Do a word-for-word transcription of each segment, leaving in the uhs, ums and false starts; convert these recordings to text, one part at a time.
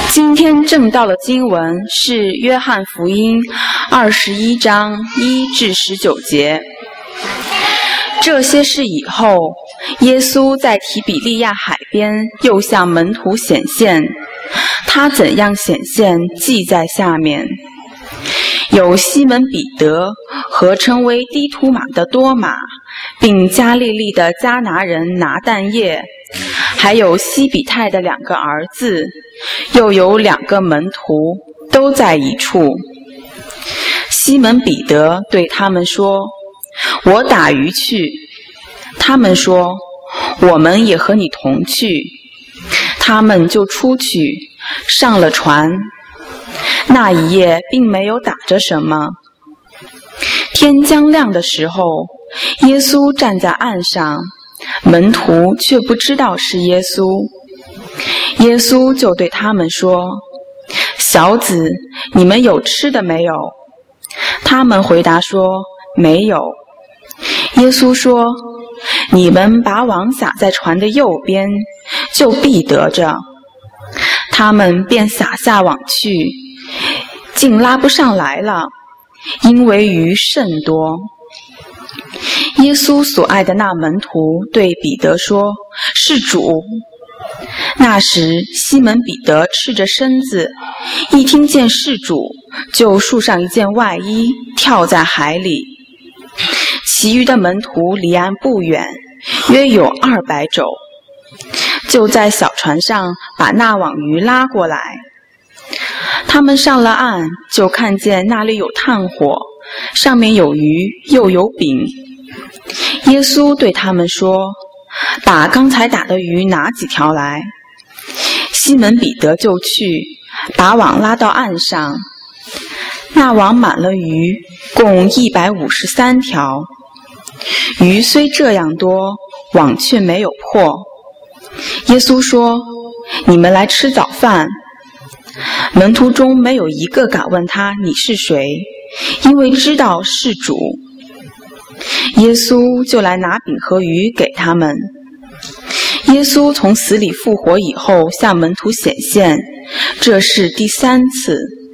今天正道的经文是约翰福音二十一章一至十九节。这些事以后，耶稣在提比利亚海边又向门徒显现，他怎样显现，记在下面。有西门彼得和称为低图马的多马，并加利利的迦拿人拿但业，还有西比泰的两个儿子，又有两个门徒，都在一处。西门彼得对他们说：我打鱼去。他们说：我们也和你同去。他们就出去，上了船。那一夜并没有打着什么。天将亮的时候，耶稣站在岸上，门徒却不知道是耶稣。耶稣就对他们说：小子，你们有吃的没有？他们回答说：没有。耶稣说：你们把网撒在船的右边，就必得着。他们便撒下网去，竟拉不上来了，因为鱼甚多。耶稣所爱的那门徒对彼得说：是主。那时西门彼得赤着身子，一听见是主，就束上一件外衣，跳在海里。其余的门徒离岸不远，约有二百肘，就在小船上把那网鱼拉过来。他们上了岸，就看见那里有炭火，上面有鱼，又有饼。耶稣对他们说：把刚才打的鱼拿几条来。西门彼得就去，把网拉到岸上，那网满了鱼，共一百五十三条。鱼虽这样多，网却没有破。耶稣说：你们来吃早饭。门徒中没有一个敢问他你是谁，因为知道是主。耶稣就来拿饼和鱼给他们。耶稣从死里复活以后向门徒显现，这是第三次。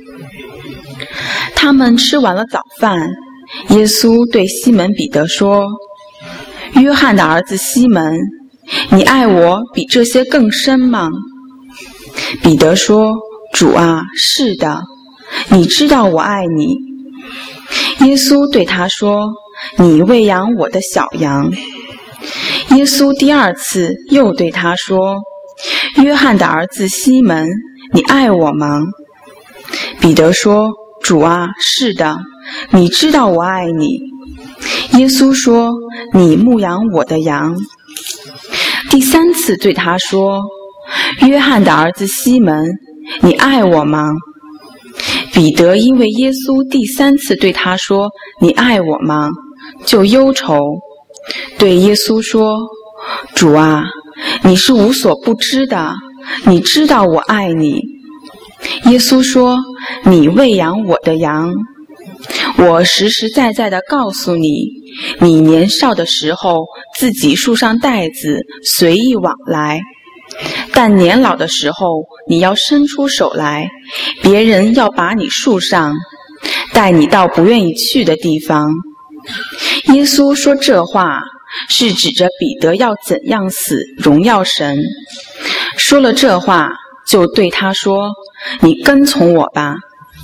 他们吃完了早饭，耶稣对西门彼得说：约翰的儿子西门，你爱我比这些更深吗？彼得说：主啊，是的，你知道我爱你。耶稣对他说：你喂养我的小羊。耶稣第二次又对他说：约翰的儿子西门，你爱我吗？彼得说：主啊，是的，你知道我爱你。耶稣说：你牧养我的羊。第三次对他说：约翰的儿子西门，你爱我吗？彼得因为耶稣第三次对他说：你爱我吗？就忧愁，对耶稣说：主啊，你是无所不知的，你知道我爱你。耶稣说：你喂养我的羊。我实实在在地告诉你，你年少的时候自己束上带子，随意往来，但年老的时候你要伸出手来，别人要把你束上，带你到不愿意去的地方。耶稣说这话是指着彼得要怎样死荣耀神。说了这话，就对他说：你跟从我吧。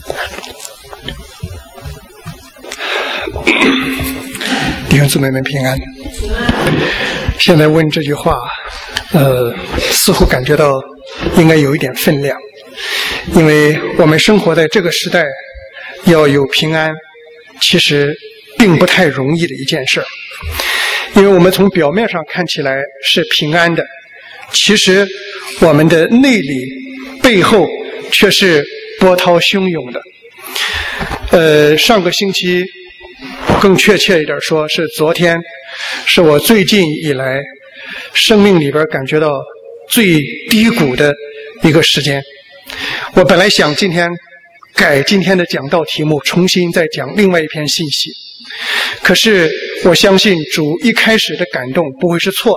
弟兄姊妹们平安。现在问这句话，呃，似乎感觉到应该有一点分量，因为我们生活在这个时代，要有平安，其实并不太容易的一件事儿。因为我们从表面上看起来是平安的，其实我们的内里背后却是波涛汹涌的。呃，上个星期，更确切一点说，是昨天，是我最近以来生命里边感觉到最低谷的一个时间。我本来想今天改今天的讲道题目，重新再讲另外一篇信息，可是我相信主一开始的感动不会是错的，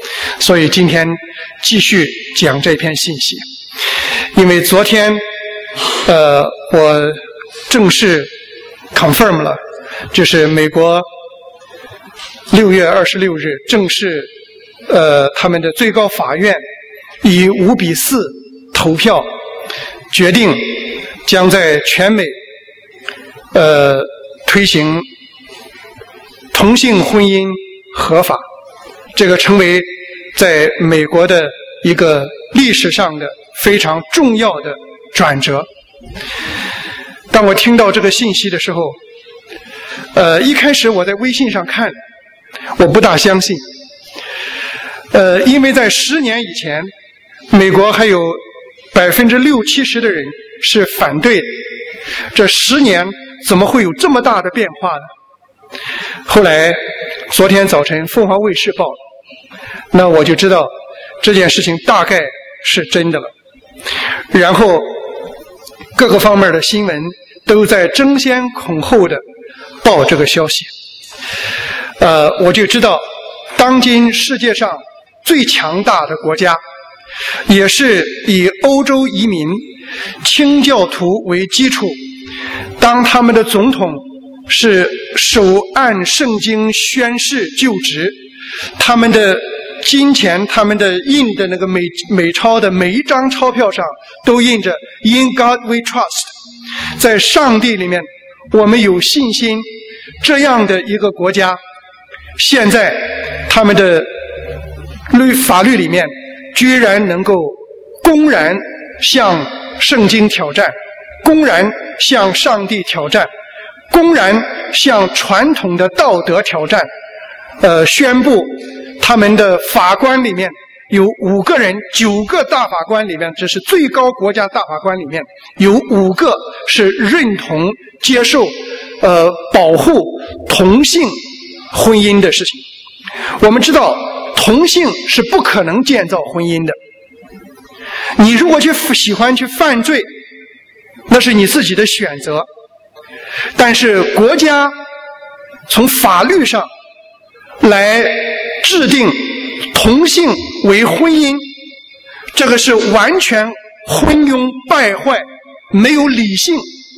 所以今天继续讲这篇信息。因为昨天呃我正式 confirm 了，就是美国六月二十六日正式呃他们的最高法院以五比四投票决定将在全美呃推行同性婚姻合法，这个成为在美国的一个历史上的非常重要的转折。当我听到这个信息的时候，呃，一开始我在微信上看，我不大相信，呃，因为在十年以前，美国还有百分之六七十的人是反对的，这十年怎么会有这么大的变化呢？后来昨天早晨凤凰卫视报了，那我就知道这件事情大概是真的了。然后各个方面的新闻都在争先恐后的报这个消息，呃，我就知道当今世界上最强大的国家，也是以欧洲移民清教徒为基础，当他们的总统是手按圣经宣誓就职，他们的金钱，他们的印的那个美美钞的每一张钞票上都印着 In God we trust， 在上帝里面我们有信心，这样的一个国家，现在他们的律法律里面居然能够公然向圣经挑战，公然向上帝挑战，公然向传统的道德挑战，呃，宣布他们的法官里面有五个人，九个大法官里面，这是最高国家大法官里面有五个是认同接受呃保护同性婚姻的事情。我们知道同性是不可能建造婚姻的，你如果去喜欢去犯罪，那是你自己的选择，但是国家从法律上来制定同性为婚姻，这个是完全昏庸败坏、没有理性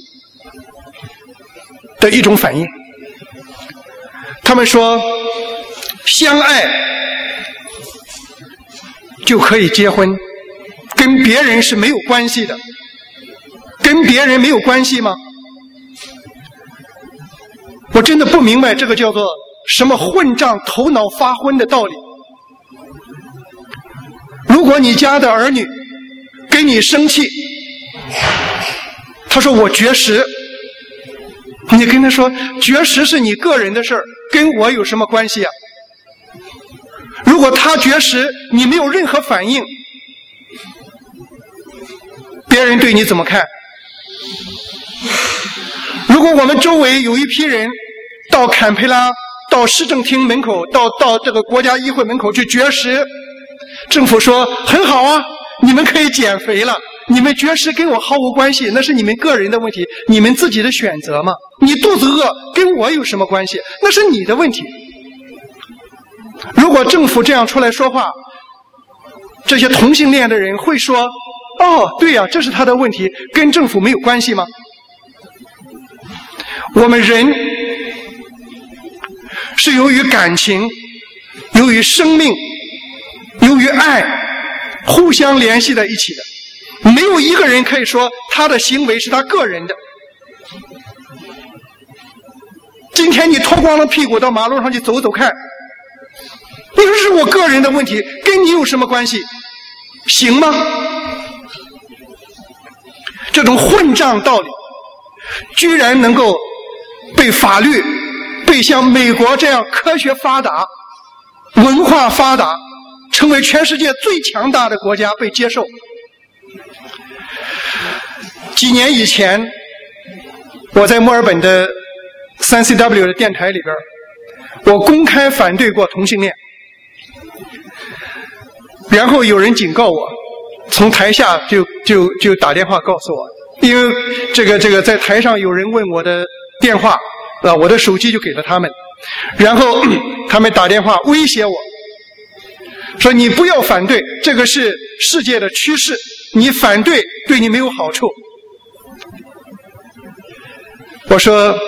的一种反应。他们说相爱就可以结婚，跟别人是没有关系的。跟别人没有关系吗？我真的不明白这个叫做什么混账头脑发昏的道理。如果你家的儿女跟你生气，他说我绝食，你跟他说绝食是你个人的事儿，跟我有什么关系啊？如果他绝食你没有任何反应，别人对你怎么看？如果我们周围有一批人到坎培拉、到市政厅门口、到到这个国家议会门口去绝食，政府说很好啊，你们可以减肥了，你们绝食跟我毫无关系，那是你们个人的问题，你们自己的选择嘛。你肚子饿跟我有什么关系？那是你的问题。如果政府这样出来说话，这些同性恋的人会说哦，对呀，这是他的问题，跟政府没有关系吗？我们人是由于感情、由于生命、由于爱互相联系在一起的，没有一个人可以说他的行为是他个人的。今天你脱光了屁股到马路上去走走看，你说是我个人的问题，跟你有什么关系？行吗？这种混账道理居然能够被法律，被像美国这样科学发达、文化发达，成为全世界最强大的国家被接受。几年以前，我在墨尔本的 三 C W 的电台里边，我公开反对过同性恋，然后有人警告我，从台下就就就打电话告诉我，因为这个这个在台上有人问我的电话啊，我的手机就给了他们，然后他们打电话威胁我， 说你不要反对，这个是世界的趋势，你反对对你没有好处。我说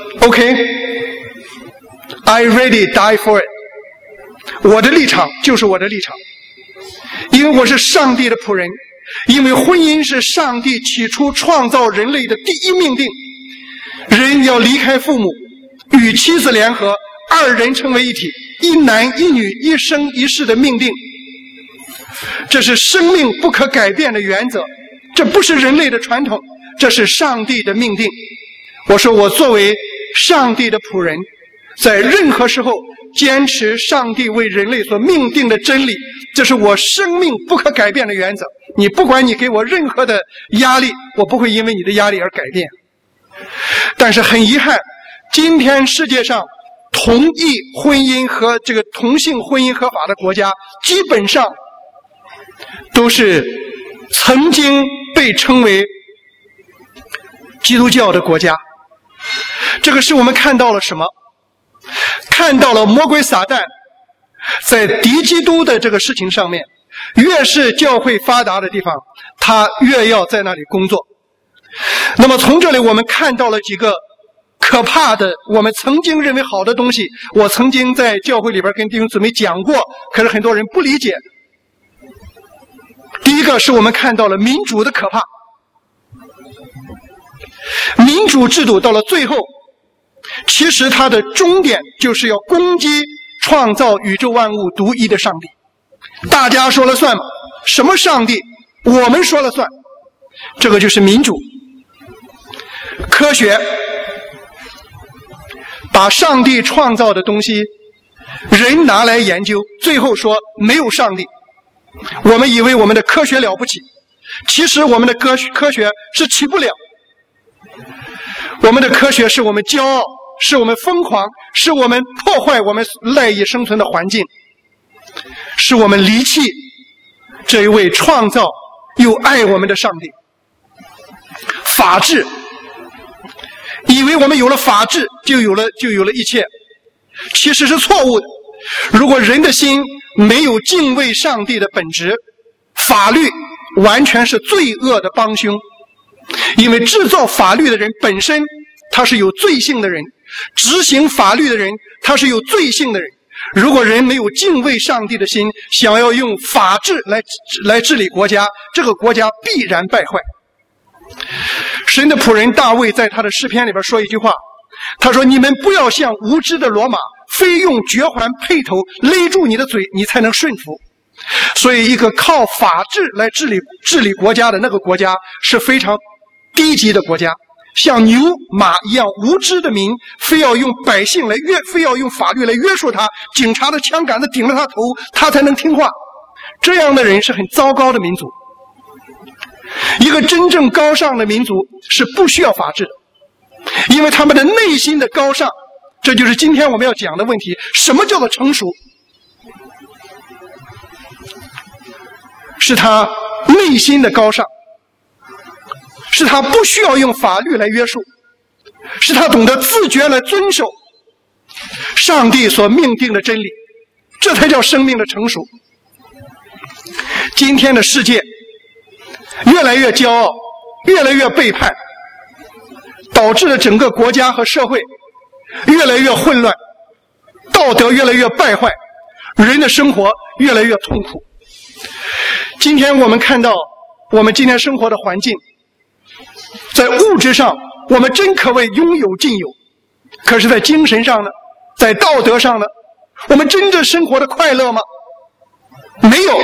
OK，I ready die for it。我的立场就是我的立场，因为我是上帝的仆人，因为婚姻是上帝起初创造人类的第一命令，人要离开父母，与妻子联合，二人成为一体，一男一女，一生一世的命令。这是生命不可改变的原则，这不是人类的传统，这是上帝的命定。我说我作为上帝的仆人，在任何时候坚持上帝为人类所命定的真理，这是我生命不可改变的原则。你不管你给我任何的压力，我不会因为你的压力而改变。但是很遗憾，今天世界上同意婚姻和这个同性婚姻合法的国家，基本上都是曾经被称为基督教的国家。这个是我们看到了什么？看到了魔鬼撒旦在敌基督的这个事情上面，越是教会发达的地方，他越要在那里工作。那么从这里我们看到了几个可怕的我们曾经认为好的东西，我曾经在教会里边跟弟兄姊妹讲过，可是很多人不理解。第一个是我们看到了民主的可怕，民主制度到了最后，其实它的终点就是要攻击创造宇宙万物独一的上帝。大家说了算吗？什么上帝？我们说了算。这个就是民主。科学把上帝创造的东西人拿来研究，最后说没有上帝。我们以为我们的科学了不起，其实我们的科科学是起不了。我们的科学是我们骄傲，是我们疯狂，是我们破坏我们赖以生存的环境，是我们离弃这一位创造又爱我们的上帝。法治，以为我们有了法治就有了就有了一切，其实是错误的。如果人的心没有敬畏上帝的本质，法律完全是罪恶的帮凶。因为制造法律的人本身他是有罪性的人，执行法律的人他是有罪性的人。如果人没有敬畏上帝的心，想要用法治来来治理国家，这个国家必然败坏。神的仆人大卫在他的诗篇里边说一句话，他说：你们不要像无知的骡马，非用绝环辔头勒住你的嘴，你才能顺服。所以一个靠法治来治理治理国家的那个国家是非常低级的国家，像牛马一样无知的民，非要用百姓来约，非要用法律来约束他，警察的枪杆子顶着他头，他才能听话。这样的人是很糟糕的民族。一个真正高尚的民族是不需要法治的，因为他们的内心的高尚，这就是今天我们要讲的问题。什么叫做成熟？是他内心的高尚，是他不需要用法律来约束，是他懂得自觉来遵守上帝所命定的真理，这才叫生命的成熟。今天的世界越来越骄傲，越来越背叛，导致了整个国家和社会越来越混乱，道德越来越败坏，人的生活越来越痛苦。今天我们看到我们今天生活的环境，在物质上我们真可谓拥有尽有，可是在精神上呢，在道德上呢，我们真正生活的快乐吗？没有。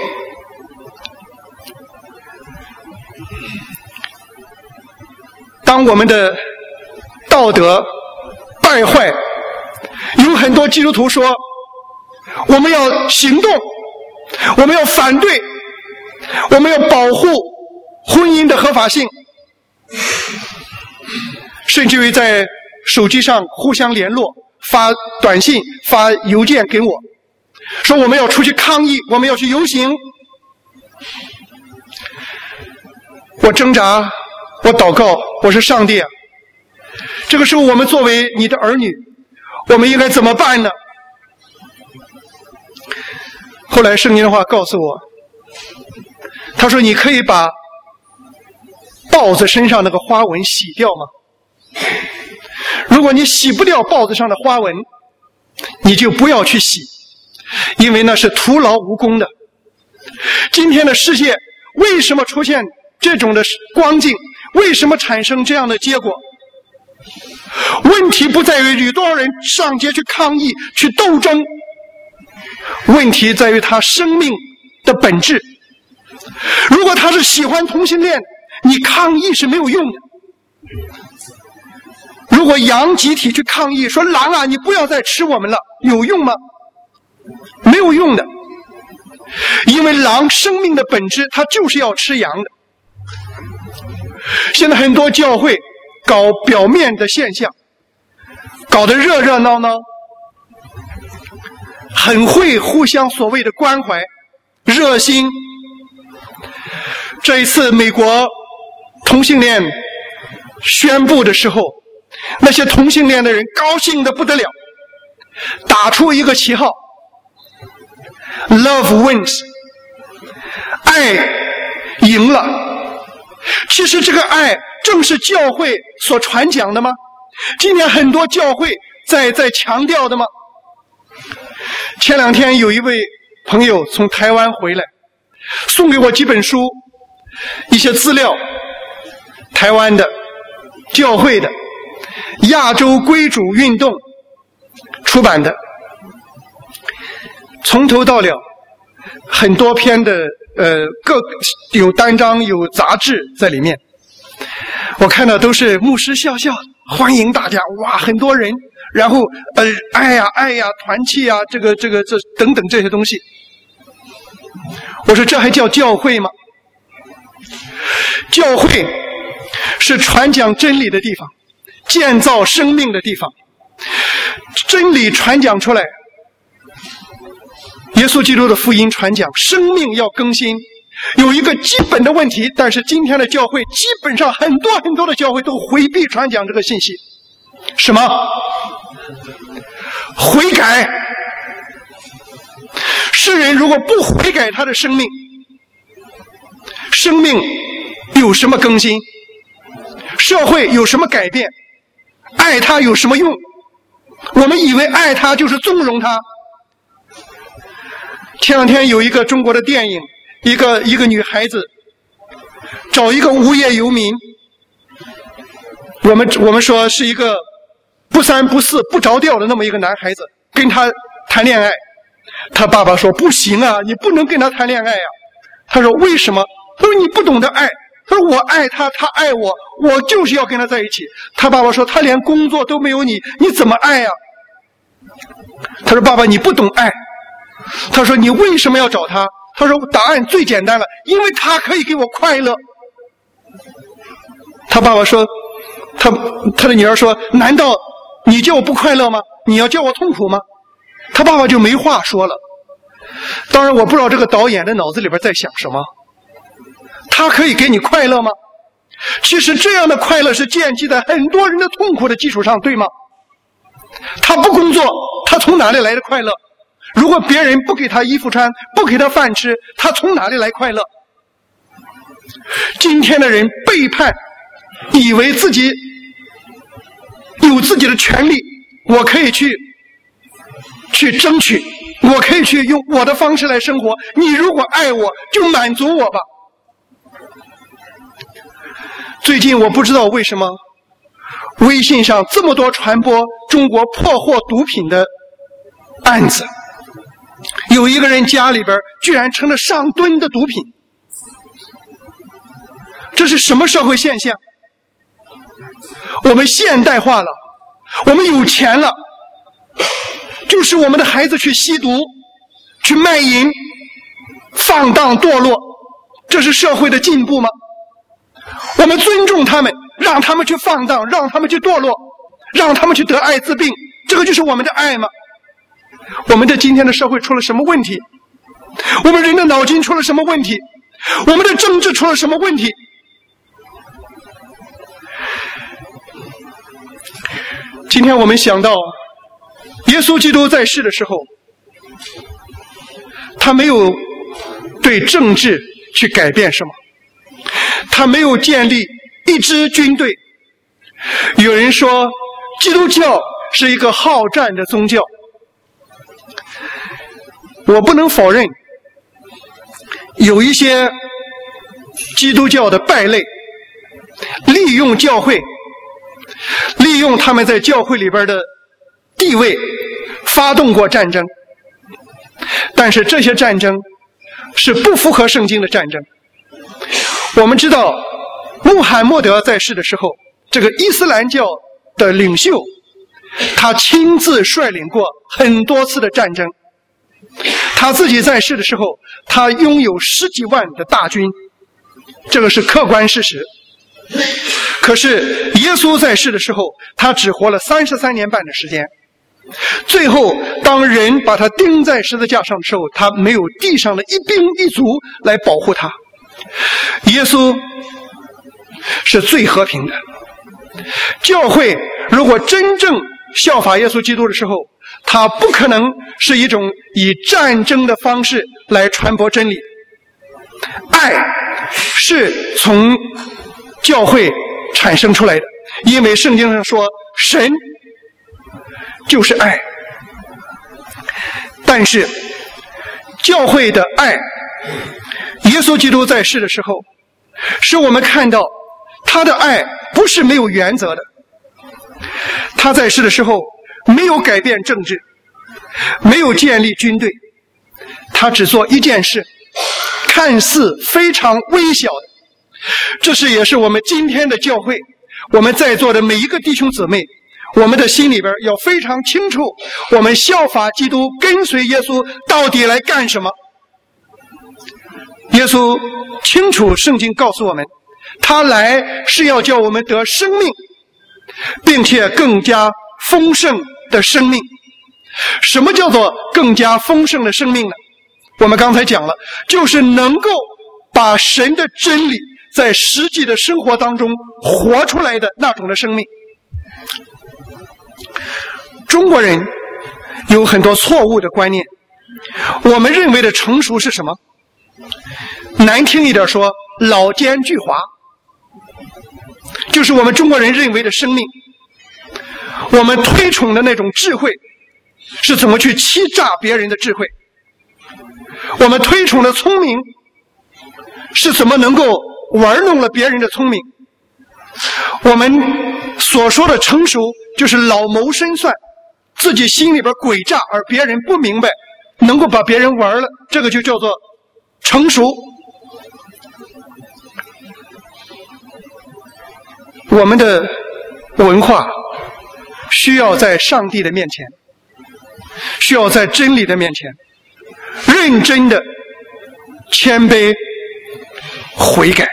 当我们的道德败坏，有很多基督徒说我们要行动，我们要反对，我们要保护婚姻的合法性，甚至于在手机上互相联络，发短信发邮件给我，说我们要出去抗议，我们要去游行。我挣扎，我祷告，我说上帝啊，这个时候我们作为你的儿女，我们应该怎么办呢？ 后来圣经的话告诉我，他说你可以把豹子身上那个花纹洗掉吗？如果你洗不掉豹子上的花纹，你就不要去洗，因为那是徒劳无功的。今天的世界为什么出现这种的光景？为什么产生这样的结果？问题不在于有多少人上街去抗议、去斗争，问题在于他生命的本质。如果他是喜欢同性恋，你抗议是没有用的。如果羊集体去抗议说狼啊，你不要再吃我们了，有用吗？没有用的。因为狼生命的本质，它就是要吃羊的。现在很多教会搞表面的现象，搞得热热闹闹，很会互相所谓的关怀、热心。这一次美国同性恋宣布的时候，那些同性恋的人高兴得不得了，打出一个旗号 Love wins， 爱赢了。其实这个爱正是教会所传讲的吗？今天很多教会在在强调的吗？前两天有一位朋友从台湾回来，送给我几本书，一些资料，台湾的教会的亚洲归主运动出版的，从头到了很多篇的呃各有单章有杂志在里面。我看到都是牧师笑笑欢迎大家，哇，很多人，然后呃爱呀爱呀团契呀，这个这个这等等这些东西。我说这还叫教会吗？教会是传讲真理的地方，建造生命的地方。真理传讲出来，耶稣基督的福音传讲，生命要更新，有一个基本的问题，但是今天的教会基本上很多很多的教会都回避传讲这个信息。什么？悔改。世人如果不悔改他的生命，生命有什么更新？社会有什么改变？爱他有什么用？我们以为爱他就是纵容他。前两天有一个中国的电影，一个一个女孩子找一个无业游民，我们我们说是一个不三不四不着调的那么一个男孩子，跟他谈恋爱。他爸爸说不行啊，你不能跟他谈恋爱啊。他说为什么？他说你不懂得爱。他说我爱他，他爱我，我就是要跟他在一起。他爸爸说他连工作都没有你，你怎么爱啊？他说爸爸你不懂爱。他说你为什么要找他？他说答案最简单了，因为他可以给我快乐。他爸爸说，他他的女儿说，难道你叫我不快乐吗？你要叫我痛苦吗？他爸爸就没话说了。当然我不知道这个导演的脑子里边在想什么。他可以给你快乐吗？其实这样的快乐是建基在很多人的痛苦的基础上，对吗？他不工作，他从哪里来的快乐？如果别人不给他衣服穿，不给他饭吃，他从哪里来快乐？今天的人背叛，以为自己有自己的权利，我可以去去争取，我可以去用我的方式来生活，你如果爱我就满足我吧。最近我不知道为什么微信上这么多传播中国破获毒品的案子，有一个人家里边居然成了上吨的毒品，这是什么社会现象？我们现代化了，我们有钱了，就是我们的孩子去吸毒、去卖淫、放荡堕落，这是社会的进步吗？我们尊重他们，让他们去放荡，让他们去堕落，让他们去得艾滋病，这个就是我们的爱吗？我们的今天的社会出了什么问题？我们人的脑筋出了什么问题？我们的政治出了什么问题？今天我们想到耶稣基督在世的时候， 他没有对政治去改变什么，他没有建立一支军队。有人说基督教是一个好战的宗教，我不能否认有一些基督教的败类利用教会，利用他们在教会里边的地位发动过战争，但是这些战争是不符合圣经的战争。我们知道穆罕默德在世的时候，这个伊斯兰教的领袖他亲自率领过很多次的战争，他自己在世的时候他拥有十几万的大军，这个是客观事实。可是耶稣在世的时候他只活了三十三年半的时间，最后当人把他钉在十字架上的时候，他没有地上的一兵一卒来保护他。耶稣是最和平的。教会如果真正效法耶稣基督的时候，他不可能是一种以战争的方式来传播真理。爱是从教会产生出来的，因为圣经上说神就是爱。但是教会的爱，耶稣基督在世的时候使我们看到他的爱不是没有原则的。他在世的时候没有改变政治，没有建立军队，他只做一件事，看似非常微小的。这是也是我们今天的教会，我们在座的每一个弟兄姊妹，我们的心里边要非常清楚，我们效法基督跟随耶稣到底来干什么。耶稣清楚圣经告诉我们，他来是要叫我们得生命，并且更加丰盛的生命。什么叫做更加丰盛的生命呢？我们刚才讲了，就是能够把神的真理在实际的生活当中活出来的那种的生命。中国人有很多错误的观念，我们认为的成熟是什么？难听一点说，老奸巨猾，就是我们中国人认为的生命。我们推崇的那种智慧是怎么去欺诈别人的智慧，我们推崇的聪明是怎么能够玩弄了别人的聪明。我们所说的成熟就是老谋深算，自己心里边诡诈而别人不明白，能够把别人玩了，这个就叫做成熟。我们的文化需要在上帝的面前，需要在真理的面前认真的谦卑悔改。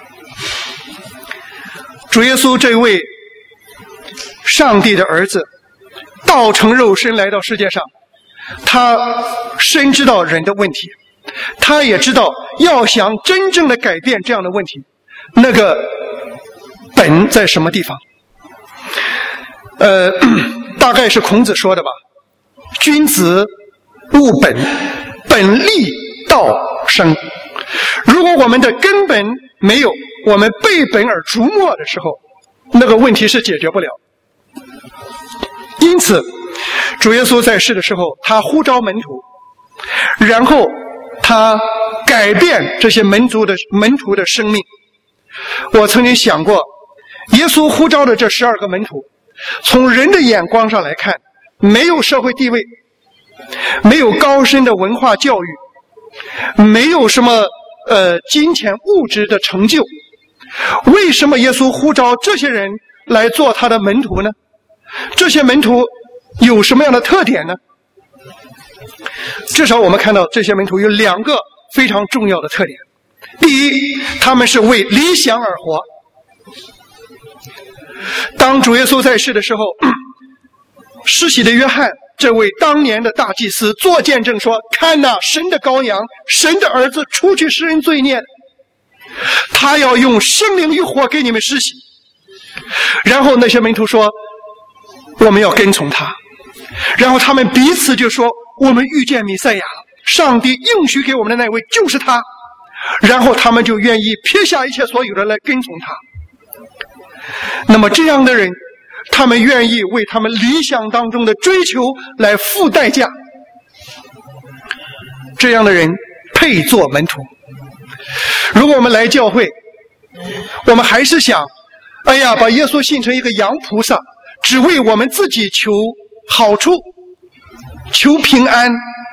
主耶稣这位上帝的儿子道成肉身来到世界上，他深知道人的问题，他也知道要想真正的改变这样的问题，那个本在什么地方。呃，大概是孔子说的吧，君子务本，本立道生。如果我们的根本没有，我们背本而逐末的时候，那个问题是解决不了。因此主耶稣在世的时候，他呼召门徒，然后他改变这些门徒的门徒的生命。我曾经想过，耶稣呼召的这十二个门徒，从人的眼光上来看，没有社会地位，没有高深的文化教育，没有什么呃金钱物质的成就。为什么耶稣呼召这些人来做他的门徒呢？这些门徒有什么样的特点呢？至少我们看到这些门徒有两个非常重要的特点。第一，他们是为理想而活。当主耶稣在世的时候，施洗的约翰这位当年的大祭司做见证说，看哪，神的羔羊，神的儿子，出去施人罪孽的，他要用生灵与火给你们施洗。然后那些门徒说，我们要跟从他。然后他们彼此就说，我们遇见弥赛亚了， 上帝应许给我们的那位就是他，然后他们就愿意撇下一切所有的来跟从他。那么这样的人，他们愿意为他们理想当中的追求来付代价，这样的人配做门徒。如果我们来教会，我们还是想，哎呀，把耶稣信成一个洋菩萨，只为我们自己求好处，求平安。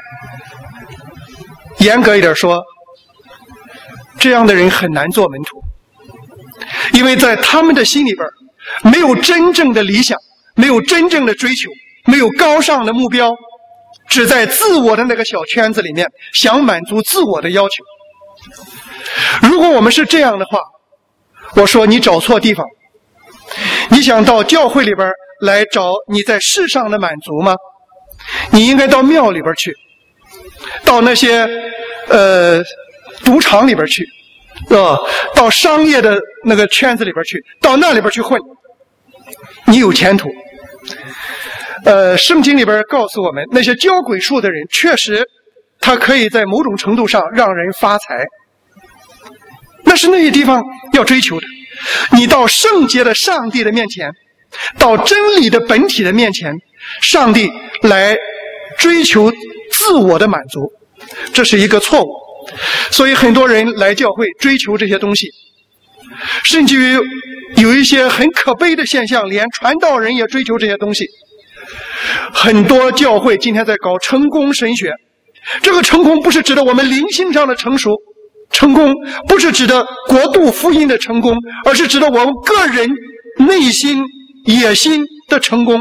严格一点说，这样的人很难做门徒，因为在他们的心里边没有真正的理想，没有真正的追求，没有高尚的目标，只在自我的那个小圈子里面想满足自我的要求。如果我们是这样的话，我说你找错地方。你想到教会里边来找你在世上的满足吗？你应该到庙里边去，到那些呃赌场里边去，呃，到商业的那个圈子里边去，到那里边去混，你有前途。呃，圣经里边告诉我们，那些教鬼术的人，确实他可以在某种程度上让人发财，那是那些地方要追求的。你到圣洁的上帝的面前，到真理的本体的面前，上帝来追求自我的满足，这是一个错误。所以很多人来教会追求这些东西，甚至于有一些很可悲的现象，连传道人也追求这些东西。很多教会今天在搞成功神学，这个成功不是指的我们灵性上的成熟，成功不是指的国度福音的成功，而是指的我们个人内心野心的成功。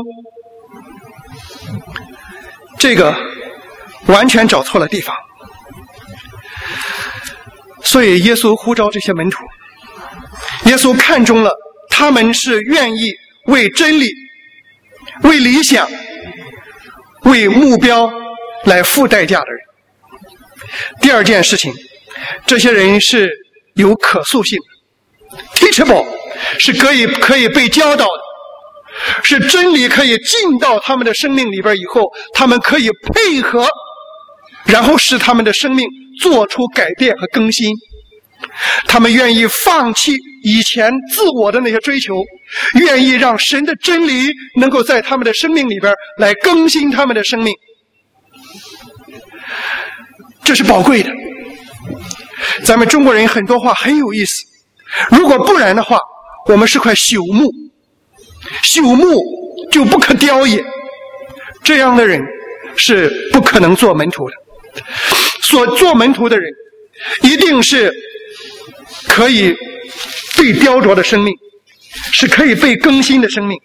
这个完全找错了地方。所以耶稣呼召这些门徒，耶稣看中了他们是愿意为真理、为理想、为目标来付代价的人。第二件事情，这些人是有可塑性的 ，teachable， 是可以可以被教导的，是真理可以进到他们的生命里边以后，他们可以配合，然后使他们的生命做出改变和更新。他们愿意放弃以前自我的那些追求，愿意让神的真理能够在他们的生命里边来更新他们的生命，这是宝贵的。咱们中国人很多话很有意思，如果不然的话，我们是块朽木，朽木就不可雕也，这样的人是不可能做门徒的。所做门徒的人一定是可以被雕琢的生命，是可以被更新的生命。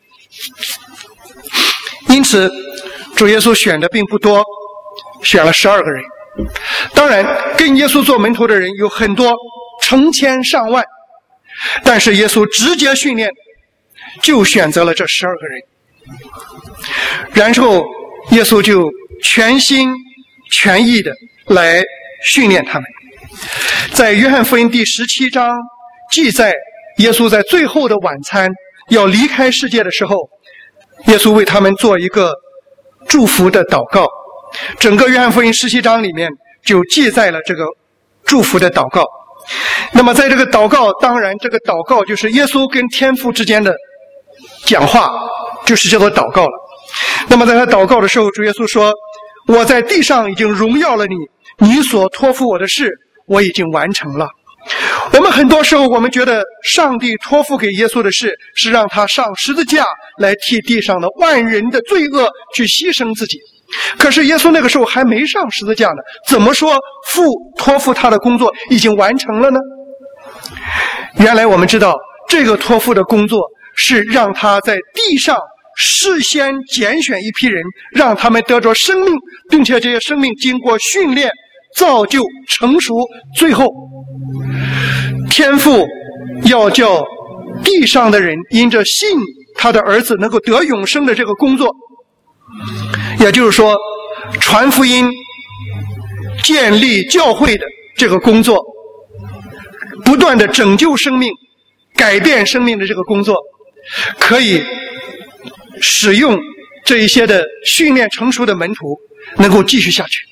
因此主耶稣选的并不多，选了十二个人。当然跟耶稣做门徒的人有很多，成千上万，但是耶稣直接训练就选择了这十二个人，然后耶稣就全心全意的来训练他们。在约翰福音第十七章记载，耶稣在最后的晚餐要离开世界的时候，耶稣为他们做一个祝福的祷告。整个约翰福音十七章里面就记载了这个祝福的祷告。那么在这个祷告，当然这个祷告就是耶稣跟天父之间的讲话，就是叫做祷告了。那么在他祷告的时候，主耶稣说，我在地上已经荣耀了你，你所托付我的事我已经完成了。我们很多时候我们觉得上帝托付给耶稣的事是让他上十字架来替地上的万人的罪恶去牺牲自己，可是耶稣那个时候还没上十字架呢，怎么说父托付他的工作已经完成了呢？原来我们知道这个托付的工作是让他在地上事先拣选一批人，让他们得着生命，并且这些生命经过训练造就成熟，最后天父要叫地上的人因着信他的儿子能够得永生的这个工作，也就是说传福音建立教会的这个工作，不断的拯救生命改变生命的这个工作，可以使用这一些的训练成熟的门徒能够继续下去。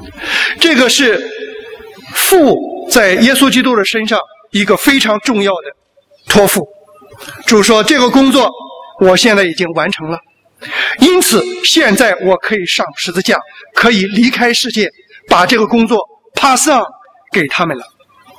这个是父在耶稣基督的身上一个非常重要的托付。主说这个工作我现在已经完成了，因此现在我可以上十字架，可以离开世界，把这个工作 pass on 给他们了。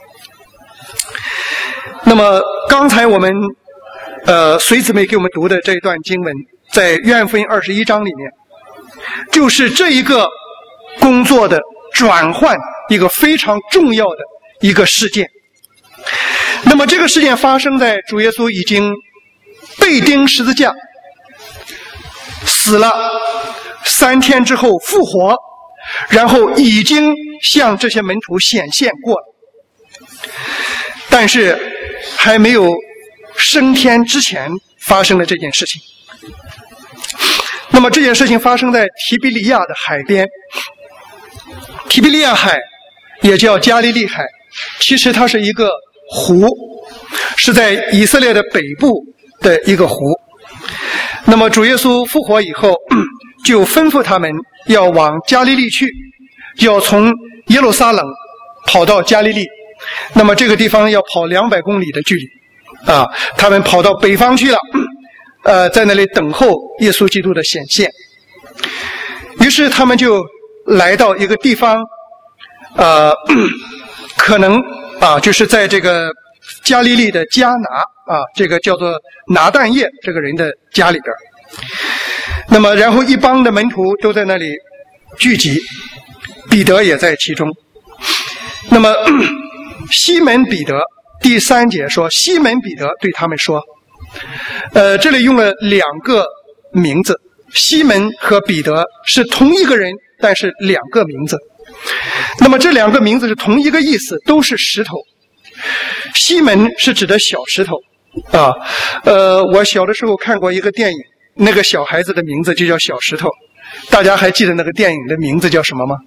那么刚才我们呃隋姊妹给我们读的这一段经文，在约翰福音二十一章里面，就是这一个工作的转换一个非常重要的一个事件。那么这个事件发生在主耶稣已经被钉十字架死了三天之后复活，然后已经向这些门徒显现过了，但是还没有升天之前发生了这件事情。那么这件事情发生在提比利亚的海边，提比利亚海也叫加利利海，其实它是一个湖，是在以色列的北部的一个湖。那么主耶稣复活以后，就吩咐他们要往加利利去，要从耶路撒冷跑到加利利。那么这个地方要跑两百公里的距离啊，他们跑到北方去了，呃，在那里等候耶稣基督的显现。于是他们就来到一个地方，呃，可能啊，就是在这个加利利的迦拿啊，这个叫做拿但业这个人的家里边。那么，然后一帮的门徒都在那里聚集，彼得也在其中。那么，西门彼得第三节说，西门彼得对他们说，呃，这里用了两个名字，西门和彼得是同一个人，但是两个名字。那么这两个名字是同一个意思，都是石头。西门是指的小石头啊，呃，我小的时候看过一个电影，那个小孩子的名字就叫小石头。大家还记得那个电影的名字叫什么吗？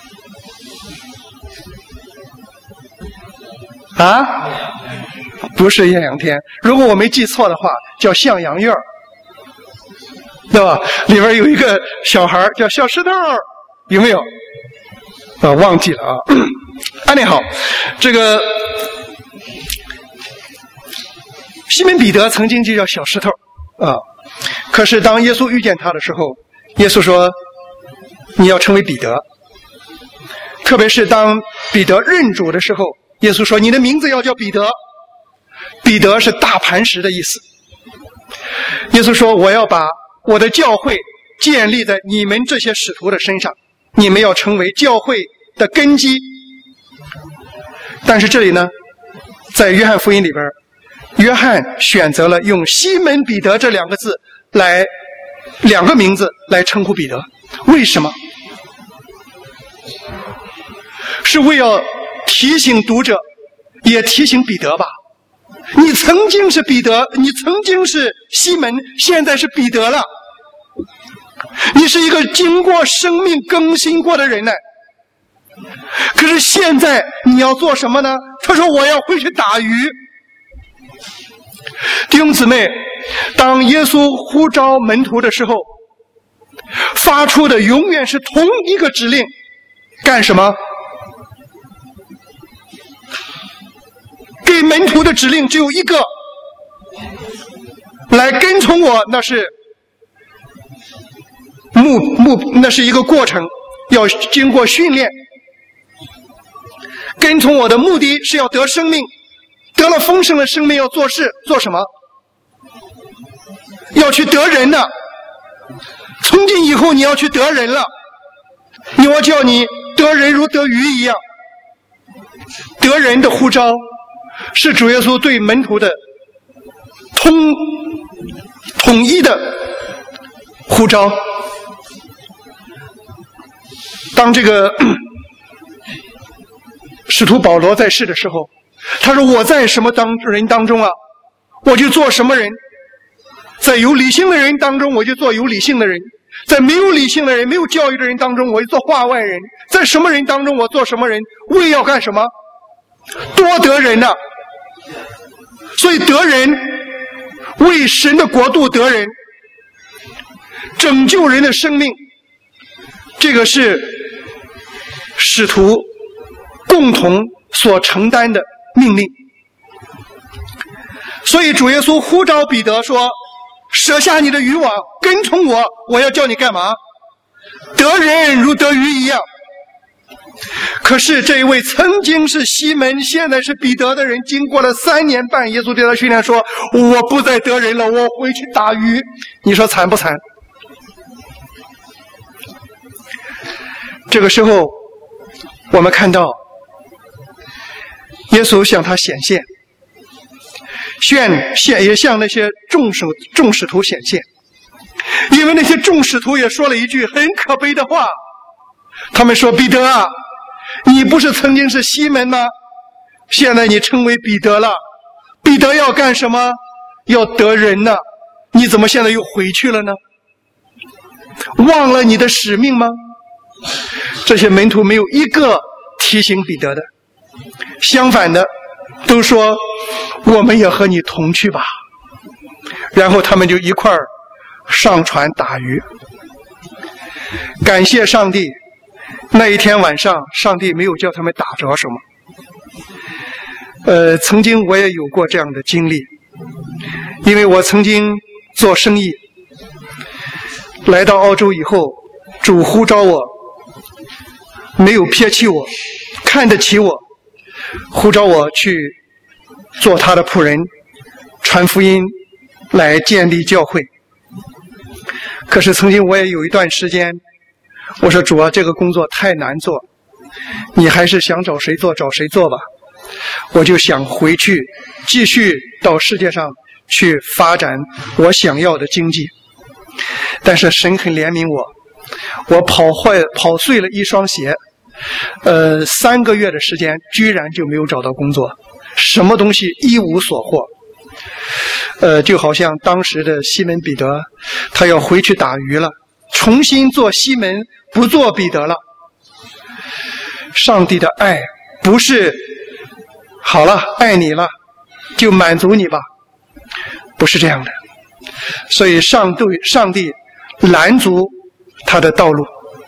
啊，不是艳阳天，如果我没记错的话，叫向阳院，对吧？里边有一个小孩叫小石头，有没有？啊，忘记了啊。安利好，这个西门彼得曾经就叫小石头啊，可是当耶稣遇见他的时候，耶稣说你要成为彼得。特别是当彼得认主的时候，耶稣说你的名字要叫彼得。彼得是大磐石的意思。耶稣说我要把我的教会建立在你们这些使徒的身上，你们要成为教会的根基。但是这里呢，在约翰福音里边，约翰选择了用西门彼得这两个字来两个名字来称呼彼得。为什么？是为了提醒读者，也提醒彼得吧，你曾经是彼得，你曾经是西门，现在是彼得了。你是一个经过生命更新过的人呢。可是现在你要做什么呢？他说我要回去打鱼。弟兄姊妹，当耶稣呼召门徒的时候，发出的永远是同一个指令，干什么？给门徒的指令只有一个，来跟从我，那是目目那是一个过程，要经过训练。跟从我的目的是要得生命，得了丰盛的生命要做事，做什么？要去得人的。从今以后你要去得人了，我要叫你得人如得鱼一样。得人的呼召是主耶稣对门徒的统统一的呼召。当这个使徒保罗在世的时候，他说我在什么当人当中啊，我就做什么人。在有理性的人当中，我就做有理性的人；在没有理性的人、没有教育的人当中，我就做话外人；在什么人当中，我做什么人。为要干什么？多得人呐、啊！所以得人，为神的国度得人，拯救人的生命，这个是使徒共同所承担的命令。所以主耶稣呼召彼得说，舍下你的渔网，跟从我，我要叫你干嘛？得人如得鱼一样。可是这一位曾经是西门，现在是彼得的人，经过了三年半，耶稣对他训练说，我不再得人了，我回去打鱼。你说惨不惨？这个时候我们看到耶稣向他显现，现现也向那些众使众使徒显现，因为那些众使徒也说了一句很可悲的话，他们说，彼得啊，你不是曾经是西门吗？现在你称为彼得了，彼得要干什么？要得人呢，你怎么现在又回去了呢？忘了你的使命吗？这些门徒没有一个提醒彼得的，相反的都说，我们也和你同去吧。然后他们就一块儿上船打鱼。感谢上帝，那一天晚上上帝没有叫他们打着什么。呃，曾经我也有过这样的经历，因为我曾经做生意，来到澳洲以后，主呼召我，没有撇弃我，看得起我，呼召我去做他的仆人，传福音，来建立教会。可是曾经我也有一段时间，我说，主啊，这个工作太难做，你还是想找谁做找谁做吧。我就想回去继续到世界上去发展我想要的经济。但是神很怜悯我，我跑坏跑碎了一双鞋，呃，三个月的时间居然就没有找到工作，什么东西一无所获。呃，就好像当时的西门彼得，他要回去打鱼了，重新做西门，不做彼得了。上帝的爱不是好了，爱你了就满足你吧，不是这样的。所以上帝上帝拦阻他的道路。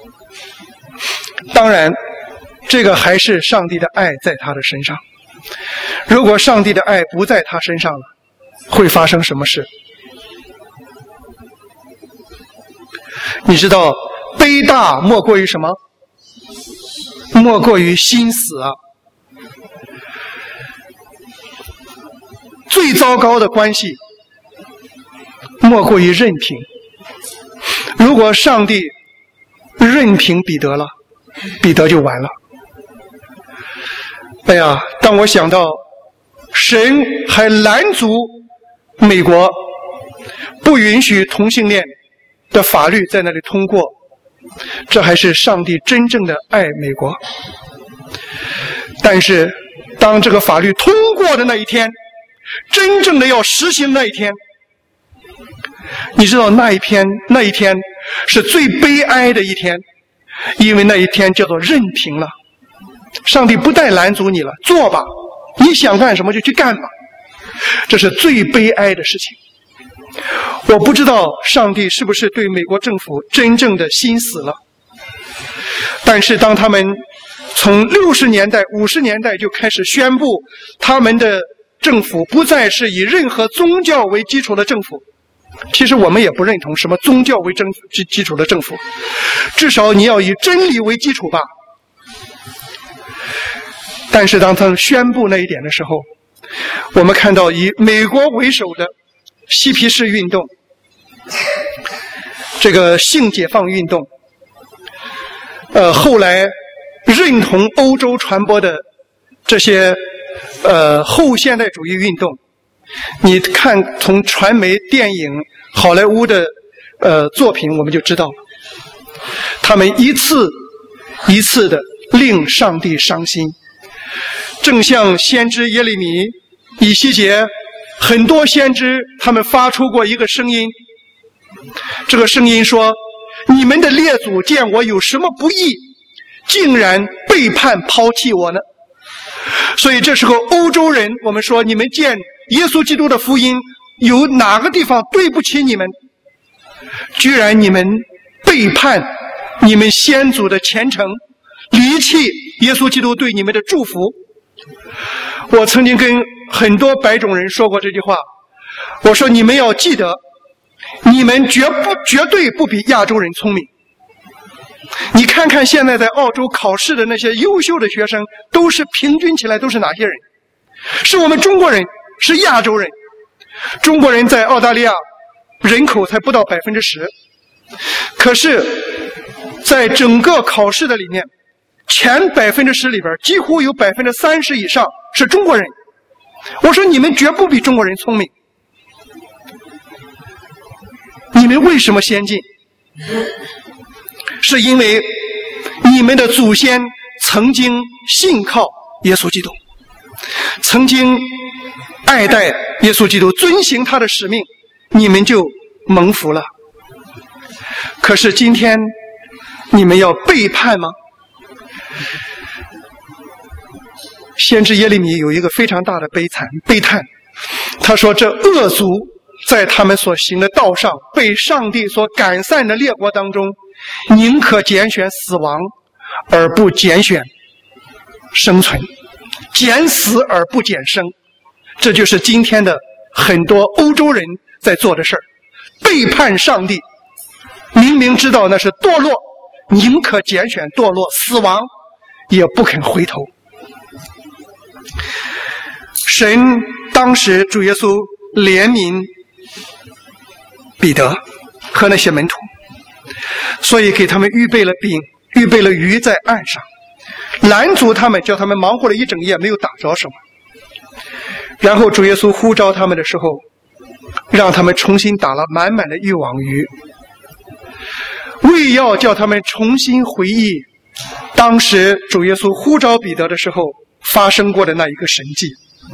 当然这个还是上帝的爱在他的身上，如果上帝的爱不在他身上了，会发生什么事？你知道悲大莫过于什么？莫过于心死啊。最糟糕的关系莫过于任凭。如果上帝任凭彼得了，彼得就完了。哎呀，当我想到神还拦阻美国不允许同性恋的法律在那里通过，这还是上帝真正的爱美国。但是当这个法律通过的那一天，真正的要实行那一天，你知道那一天那一天是最悲哀的一天，因为那一天叫做任凭了。上帝不但拦阻你了，做吧，你想干什么就去干吧，这是最悲哀的事情。我不知道上帝是不是对美国政府真正的心死了，但是当他们从六十年代五十年代就开始宣布他们的政府不再是以任何宗教为基础的政府，其实我们也不认同什么宗教为政基基础的政府，至少你要以真理为基础吧。但是当他们宣布那一点的时候，我们看到以美国为首的嬉皮士运动，这个性解放运动，呃，后来认同欧洲传播的这些呃后现代主义运动，你看从传媒、电影、好莱坞的呃作品，我们就知道了，他们一次一次的令上帝伤心。正像先知耶利米、以西结，很多先知他们发出过一个声音，这个声音说，你们的列祖见我有什么不义，竟然背叛抛弃我呢？所以这时候欧洲人，我们说，你们见耶稣基督的福音有哪个地方对不起你们？居然你们背叛你们先祖的虔诚， 离弃耶稣基督对你们的祝福。我曾经跟很多白种人说过这句话，我说你们要记得，你们绝不绝对不比亚洲人聪明。你看看现在在澳洲考试的那些优秀的学生，都是平均起来都是哪些人？是我们中国人，是亚洲人。中国人在澳大利亚人口才不到百分之十，可是在整个考试的里面，前百分之十里边几乎有百分之三十以上是中国人。我说你们绝不比中国人聪明，你们为什么先进？是因为你们的祖先曾经信靠耶稣基督，曾经爱戴耶稣基督，遵行他的使命，你们就蒙福了。可是今天你们要背叛吗？先知耶利米有一个非常大的悲惨悲叹，他说这恶族在他们所行的道上，被上帝所赶散的列国当中，宁可拣选死亡而不拣选生存，拣死而不拣生。这就是今天的很多欧洲人在做的事儿，背叛上帝，明明知道那是堕落，宁可拣选堕落死亡，也不肯回头。神当时主耶稣怜悯彼得和那些门徒，所以给他们预备了饼，预备了鱼在岸上，拦阻他们，叫他们忙活了一整夜没有打着什么。然后主耶稣呼召他们的时候，让他们重新打了满满的一网鱼，为要叫他们重新回忆当时主耶稣呼召彼得的时候发生过的那一个神迹。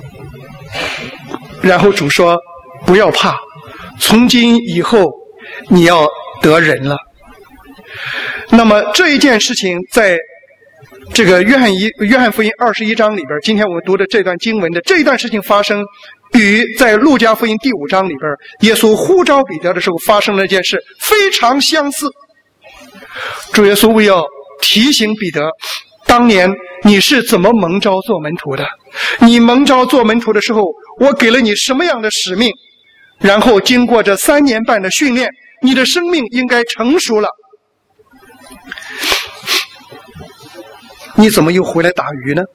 然后主说，不要怕，从今以后你要得人了。那么这一件事情在这个约翰一约翰福音二十一章里边，今天我们读的这段经文的这一段事情发生，与在路加福音第五章里边耶稣呼召彼得的时候发生的那件事非常相似。主耶稣为要提醒彼得，当年你是怎么蒙召做门徒的，你蒙召做门徒的时候，我给了你什么样的使命，然后经过这三年半的训练，你的生命应该成熟了，你怎么又回来打鱼呢？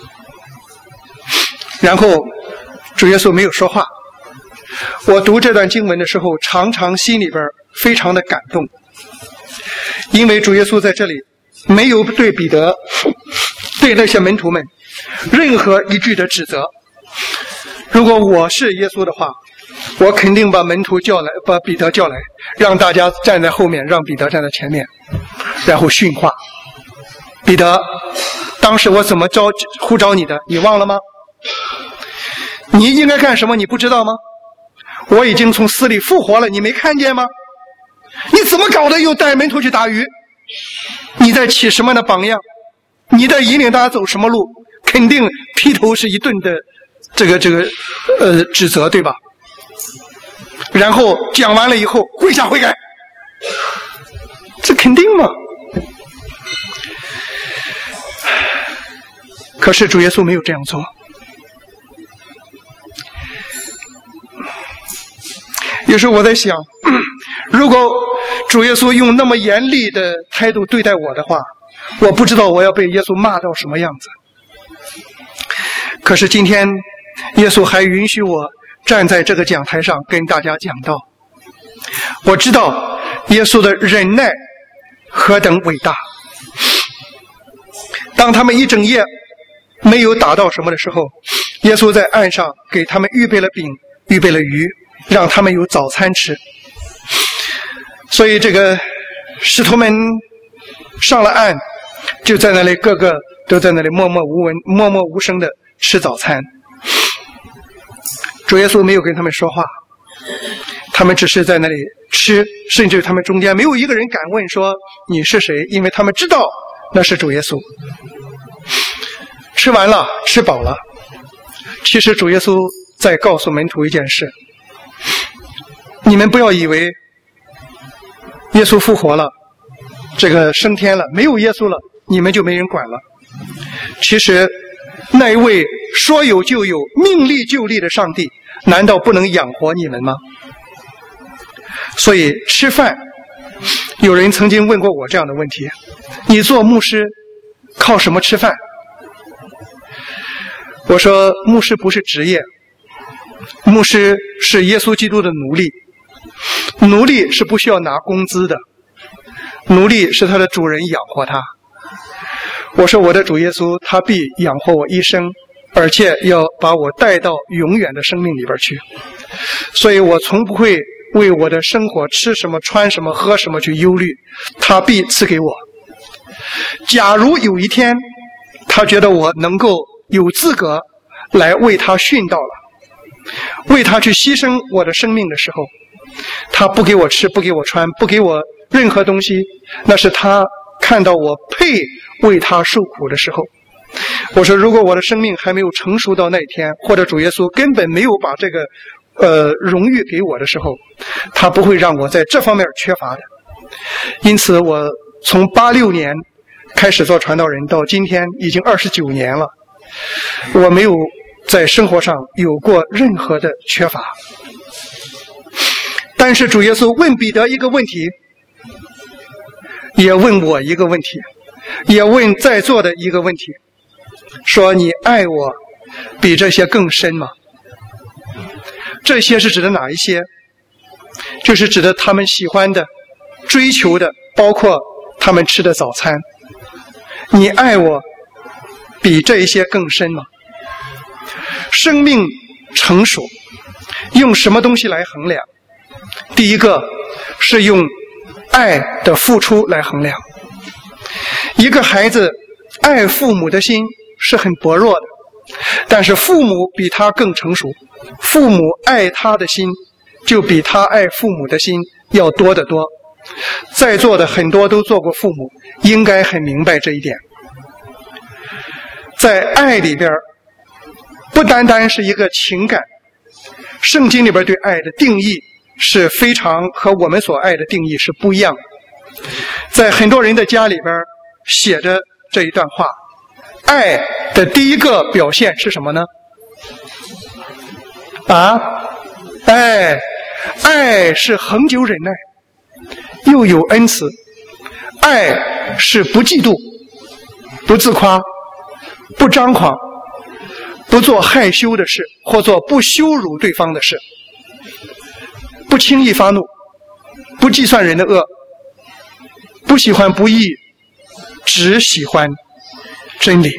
然后主耶稣没有说话。我读这段经文的时候，常常心里边非常的感动，因为主耶稣在这里没有对彼得对那些门徒们任何一句的指责。如果我是耶稣的话，我肯定把门徒叫来，把彼得叫来，让大家站在后面，让彼得站在前面，然后训话。彼得，当时我怎么招呼召你的，你忘了吗？你应该干什么，你不知道吗？我已经从死里复活了，你没看见吗？你怎么搞的，又带门徒去打鱼？你在起什么样的榜样？你在引领大家走什么路？肯定劈头是一顿的这个这个呃指责，对吧？然后讲完了以后跪下悔改，这肯定嘛。可是主耶稣没有这样做。有时候我在想，如果主耶稣用那么严厉的态度对待我的话，我不知道我要被耶稣骂到什么样子。可是今天耶稣还允许我站在这个讲台上跟大家讲道，我知道耶稣的忍耐何等伟大。当他们一整夜没有打到什么的时候，耶稣在岸上给他们预备了饼，预备了鱼，让他们有早餐吃。所以这个使徒们上了岸，就在那里个个都在那里默默无闻默默无声的吃早餐。主耶稣没有跟他们说话，他们只是在那里吃，甚至他们中间没有一个人敢问说你是谁，因为他们知道那是主耶稣。吃完了，吃饱了，其实主耶稣在告诉门徒一件事，你们不要以为耶稣复活了，这个升天了，没有耶稣了， 你们就没人管了。其实那一位说有就有、命立就立的上帝，难道不能养活你们吗？所以吃饭，有人曾经问过我这样的问题：你做牧师靠什么吃饭？我说，牧师不是职业，牧师是耶稣基督的奴隶，奴隶是不需要拿工资的，奴隶是他的主人养活他。我说，我的主耶稣他必养活我一生，而且要把我带到永远的生命里边去，所以我从不会为我的生活吃什么穿什么喝什么去忧虑，他必赐给我。假如有一天他觉得我能够有资格来为他殉道了，为他去牺牲我的生命的时候，他不给我吃不给我穿不给我任何东西，那是他看到我配为他受苦的时候。我说，如果我的生命还没有成熟到那一天，或者主耶稣根本没有把这个呃荣誉给我的时候，他不会让我在这方面缺乏的。因此我从八六年开始做传道人到今天已经二十九年了，我没有在生活上有过任何的缺乏。但是主耶稣问彼得一个问题，也问我一个问题，也问在座的一个问题，说你爱我比这些更深吗？这些是指的哪一些？就是指的他们喜欢的、追求的，包括他们吃的早餐。你爱我比这一些更深吗？生命成熟用什么东西来衡量？第一个是用爱的付出来衡量。一个孩子爱父母的心是很薄弱的，但是父母比他更成熟，父母爱他的心就比他爱父母的心要多得多。在座的很多都做过父母，应该很明白这一点。在爱里边，不单单是一个情感，圣经里边对爱的定义是非常和我们所爱的定义是不一样的。在很多人的家里边写着这一段话，爱的第一个表现是什么呢？啊，爱，爱是恒久忍耐，又有恩慈。爱是不嫉妒，不自夸，不张狂，不做害羞的事，或做不羞辱对方的事，不轻易发怒，不计算人的恶，不喜欢不义，只喜欢真理。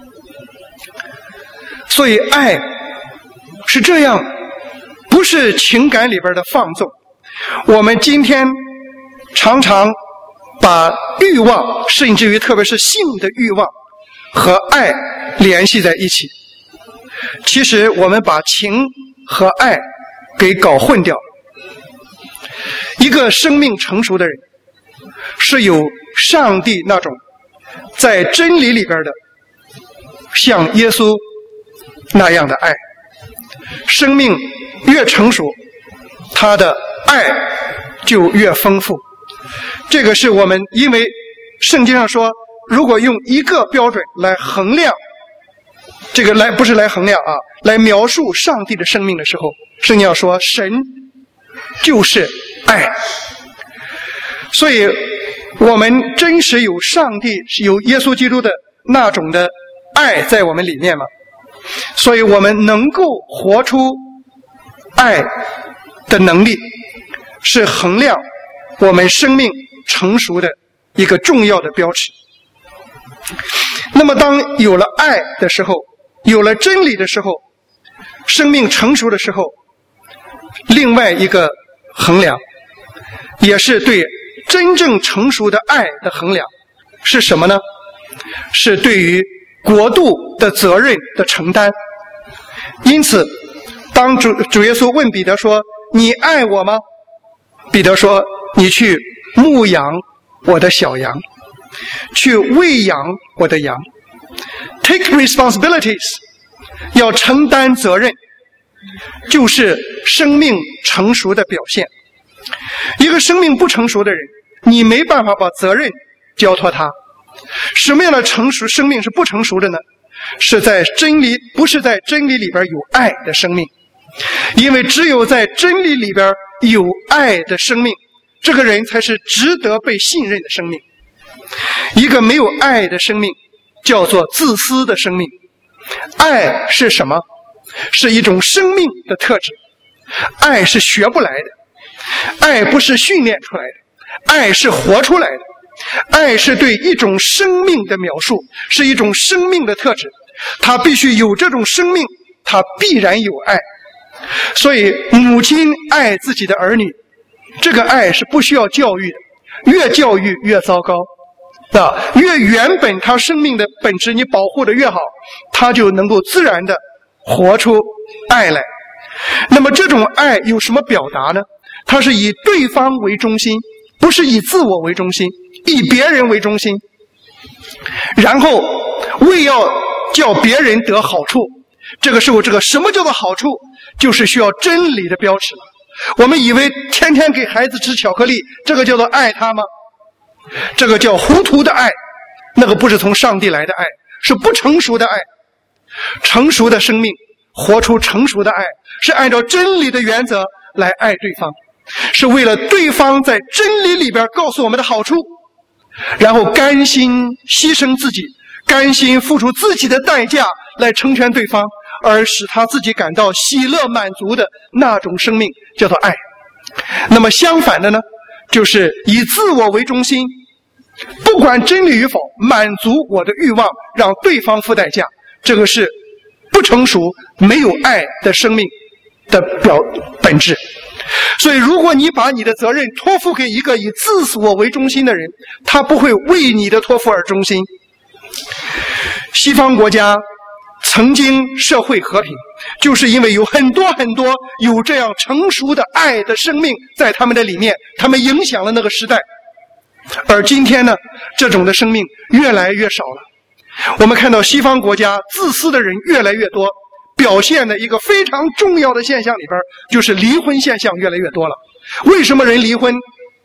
所以爱是这样，不是情感里边的放纵。我们今天常常把欲望，甚至于特别是性的欲望和爱联系在一起。其实我们把情和爱给搞混掉了。一个生命成熟的人是有上帝那种在真理里边的像耶稣那样的爱。生命越成熟，他的爱就越丰富。这个是我们因为圣经上说，如果用一个标准来衡量，这个来不是来衡量啊，来描述上帝的生命的时候，圣经要说神就是爱。所以我们真实有上帝有耶稣基督的那种的爱在我们里面嘛，所以我们能够活出爱的能力，是衡量我们生命成熟的一个重要的标尺。那么当有了爱的时候，有了真理的时候，生命成熟的时候，另外一个衡量也是对真正成熟的爱的衡量是什么呢？是对于国度的责任的承担。因此当主主耶稣问彼得说，你爱我吗？彼得说，你去牧养我的小羊，去喂养我的羊。 Take responsibilities， 要承担责任，就是生命成熟的表现。一个生命不成熟的人，你没办法把责任交托他， 什么样的成熟生命是不成熟的呢？是在真理，不是在真理里边有爱的生命。因为只有在真理里边有爱的生命，这个人才是值得被信任的生命。一个没有爱的生命叫做自私的生命。爱是什么？是一种生命的特质。爱是学不来的，爱不是训练出来的，爱是活出来的。爱是对一种生命的描述，是一种生命的特质。它必须有这种生命，它必然有爱。所以母亲爱自己的儿女，这个爱是不需要教育的，越教育越糟糕啊！越原本他生命的本质你保护的越好，他就能够自然的活出爱来。那么这种爱有什么表达呢？它是以对方为中心，不是以自我为中心，以别人为中心，然后为要叫别人得好处。这个时候，这个什么叫做好处，就是需要真理的标尺了。我们以为天天给孩子吃巧克力，这个叫做爱他吗？这个叫糊涂的爱，那个不是从上帝来的爱，是不成熟的爱。成熟的生命活出成熟的爱，是按照真理的原则来爱对方，是为了对方在真理里边告诉我们的好处，然后甘心牺牲自己，甘心付出自己的代价来成全对方，而使他自己感到喜乐满足的那种生命叫做爱。那么相反的呢，就是以自我为中心，不管真理与否，满足我的欲望，让对方付代价。这个是不成熟没有爱的生命的表本质。所以如果你把你的责任托付给一个以自我为中心的人，他不会为你的托付而忠心。西方国家曾经社会和平，就是因为有很多很多有这样成熟的爱的生命在他们的里面，他们影响了那个时代。而今天呢，这种的生命越来越少了。我们看到西方国家自私的人越来越多，表现的一个非常重要的现象里边，就是离婚现象越来越多了。为什么人离婚？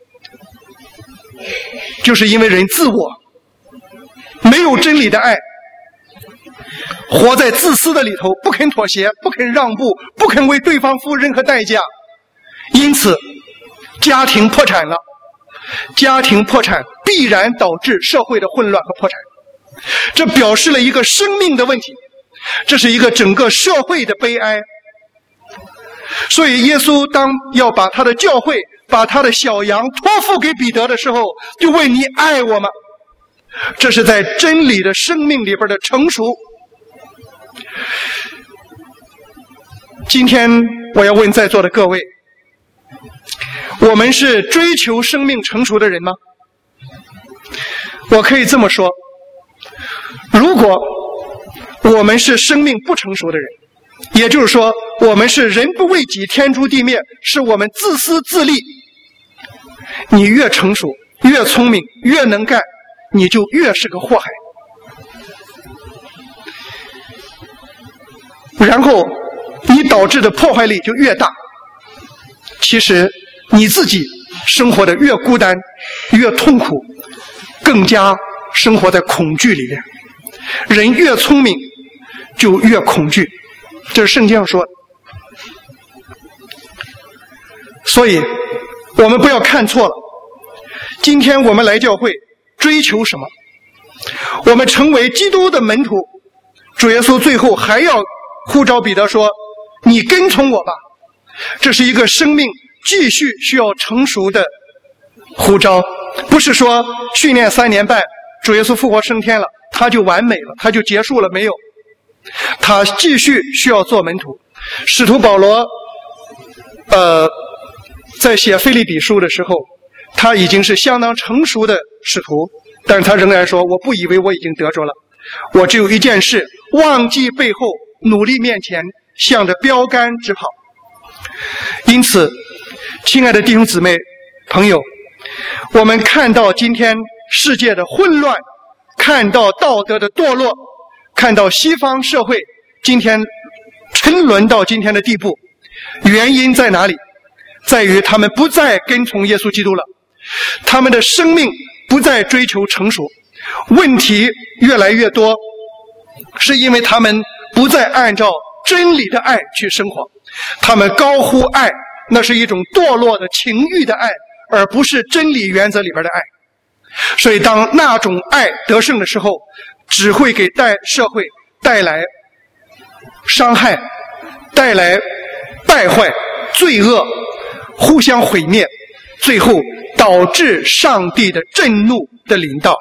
就是因为人自我没有真理的爱，活在自私的里头，不肯妥协，不肯让步，不肯为对方付任何代价，因此家庭破产了。家庭破产必然导致社会的混乱和破产，这表示了一个生命的问题，这是一个整个社会的悲哀。所以耶稣当要把他的教会，把他的小羊托付给彼得的时候，就问你爱我吗？这是在真理的生命里边的成熟。今天我要问在座的各位，我们是追求生命成熟的人吗？我可以这么说，如果我们是生命不成熟的人，也就是说我们是人不为己天诛地灭，是我们自私自利，你越成熟越聪明越能干，你就越是个祸害。然后你导致的破坏力就越大。其实你自己生活的越孤单越痛苦，更加生活在恐惧里面。人越聪明就越恐惧，这是圣经上说的。所以我们不要看错了，今天我们来教会追求什么？我们成为基督的门徒，主耶稣最后还要呼召彼得说，你跟从我吧。这是一个生命继续需要成熟的呼召，不是说训练三年半，主耶稣复活升天了，他就完美了，他就结束了，没有。他继续需要做门徒。使徒保罗呃，在写腓立比书的时候，他已经是相当成熟的使徒，但是他仍然说，我不以为我已经得着了，我只有一件事，忘记背后，努力面前，向着标杆直跑。因此亲爱的弟兄姊妹朋友，我们看到今天世界的混乱，看到道德的堕落，看到西方社会今天沉沦到今天的地步，原因在哪里？在于他们不再跟从耶稣基督了，他们的生命不再追求成熟， 问题越来越多，是因为他们不再按照真理的爱去生活，他们高呼爱，那是一种堕落的情欲的爱，而不是真理原则里边的爱。所以当那种爱得胜的时候，只会给带社会带来伤害，带来败坏、罪恶，互相毁灭，最后导致上帝的震怒的临到。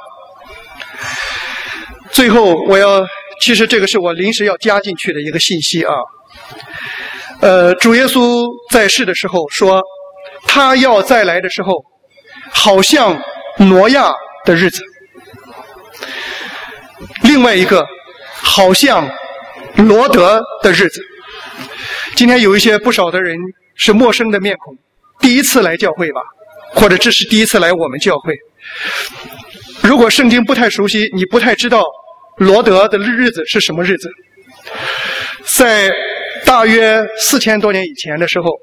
最后我要，其实这个是我临时要加进去的一个信息啊。呃，主耶稣在世的时候说，他要再来的时候，好像挪亚的日子。另外一个，好像罗德的日子。今天有一些不少的人是陌生的面孔，第一次来教会吧，或者这是第一次来我们教会。如果圣经不太熟悉，你不太知道罗德的日子是什么日子。在大约四千多年以前的时候，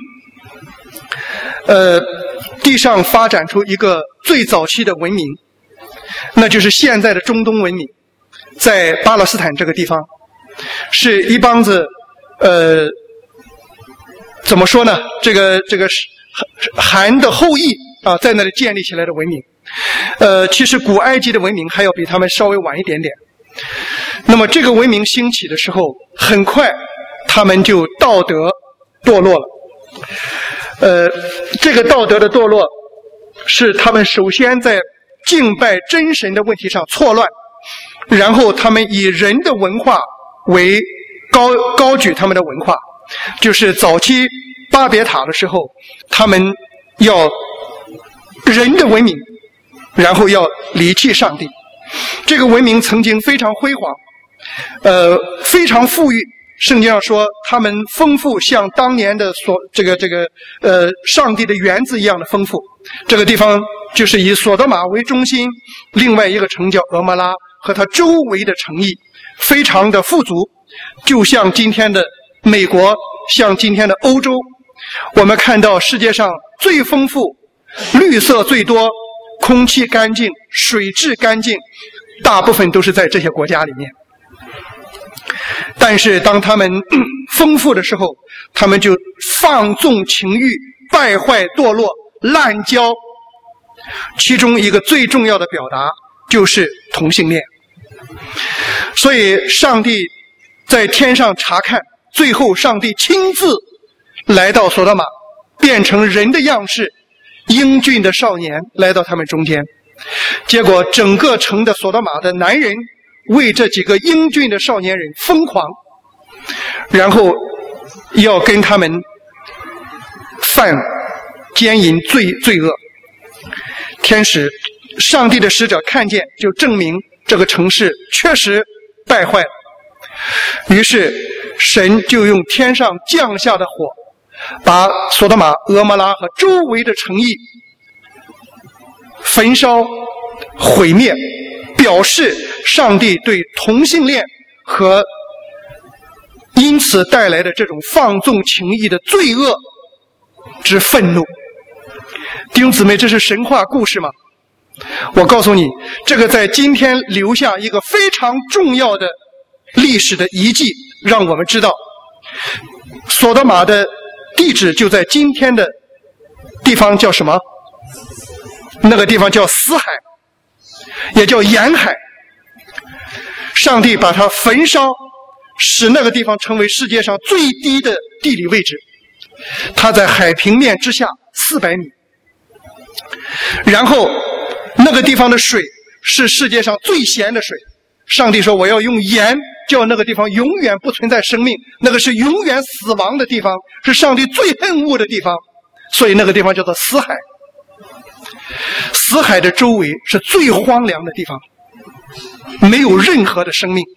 呃，地上发展出一个最早期的文明，那就是现在的中东文明，在巴勒斯坦这个地方，是一帮子呃，怎么说呢？这个这个韩的后裔啊，在那里建立起来的文明。呃，其实古埃及的文明还要比他们稍微晚一点点。那么这个文明兴起的时候，很快他们就道德堕落了。呃，这个道德的堕落是他们首先在敬拜真神的问题上错乱，然后他们以人的文化为高高举他们的文化，就是早期巴别塔的时候，他们要人的文明，然后要离弃上帝。这个文明曾经非常辉煌，呃，非常富裕。圣经上说，他们丰富像当年的所这个这个呃上帝的园子一样的丰富。这个地方就是以索多玛为中心，另外一个城叫俄摩拉和它周围的城邑，非常的富足，就像今天的美国，像今天的欧洲。我们看到世界上最丰富、绿色最多、空气干净、水质干净，大部分都是在这些国家里面。但是当他们丰富的时候，他们就放纵情欲，败坏堕落，滥交。其中一个最重要的表达就是同性恋。所以上帝在天上查看，最后上帝亲自来到索多玛，变成人的样式，英俊的少年来到他们中间。结果整个城的索多玛的男人为这几个英俊的少年人疯狂，然后要跟他们犯奸淫罪罪恶。天使上帝的使者看见，就证明这个城市确实败坏了。于是神就用天上降下的火，把索多玛、俄摩拉和周围的城邑焚烧毁灭，表示上帝对同性恋和因此带来的这种放纵情欲的罪恶之愤怒。弟兄姊妹，这是神话故事吗？我告诉你，这个在今天留下一个非常重要的历史的遗迹，让我们知道索多玛的地址就在今天的地方叫什么？那个地方叫死海，也叫盐海。上帝把它焚烧，使那个地方成为世界上最低的地理位置，它在海平面之下四百米。然后那个地方的水是世界上最咸的水，上帝说我要用盐叫那个地方永远不存在生命，那个是永远死亡的地方，是上帝最恨恶的地方，所以那个地方叫做死海。死海的周围是最荒凉的地方，没有任何的生命。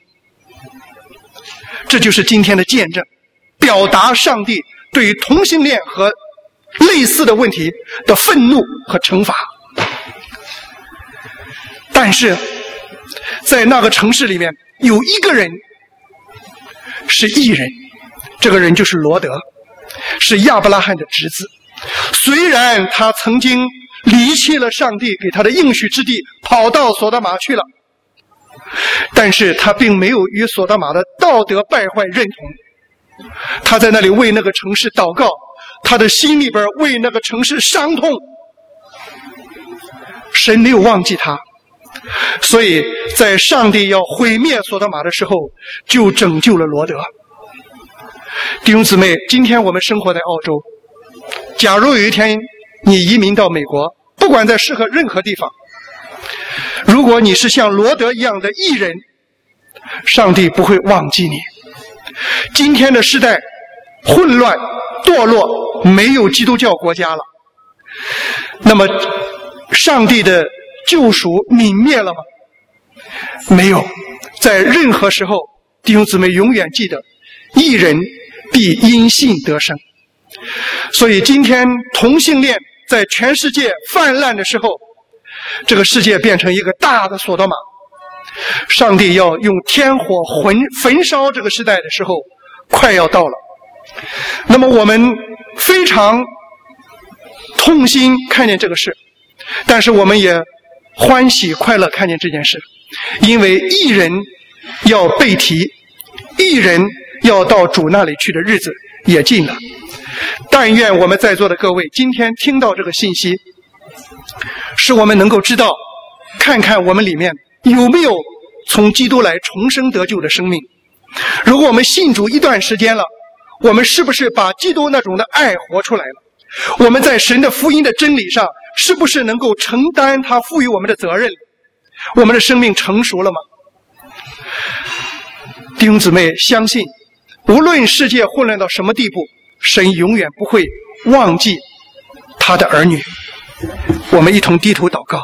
这就是今天的见证，表达上帝对于同性恋和类似的问题的愤怒和惩罚。但是在那个城市里面有一个人是义人，这个人就是罗德，是亚伯拉罕的侄子。虽然他曾经离弃了上帝给他的应许之地，跑到索多玛去了。但是他并没有与索多玛的道德败坏认同，他在那里为那个城市祷告，他的心里边为那个城市伤痛。神没有忘记他，所以在上帝要毁灭索多玛的时候，就拯救了罗德。弟兄姊妹，今天我们生活在澳洲，假如有一天你移民到美国，不管在适合任何地方，如果你是像罗德一样的义人，上帝不会忘记你。今天的时代混乱堕落，没有基督教国家了，那么上帝的救赎泯灭了吗？没有。在任何时候，弟兄姊妹永远记得，义人必因信得生。所以今天同性恋在全世界泛滥的时候，这个世界变成一个大的索多玛，上帝要用天火焚焚烧这个时代的时候快要到了。那么我们非常痛心看见这个事，但是我们也欢喜快乐看见这件事，因为义人要被提，义人要到主那里去的日子也近了。但愿我们在座的各位今天听到这个信息，使我们能够知道，看看我们里面有没有从基督来重生得救的生命。如果我们信主一段时间了，我们是不是把基督那种的爱活出来了？我们在神的福音的真理上是不是能够承担他赋予我们的责任？我们的生命成熟了吗？弟兄姊妹，相信无论世界混乱到什么地步，神永远不会忘记他的儿女。我们一同低头祷告。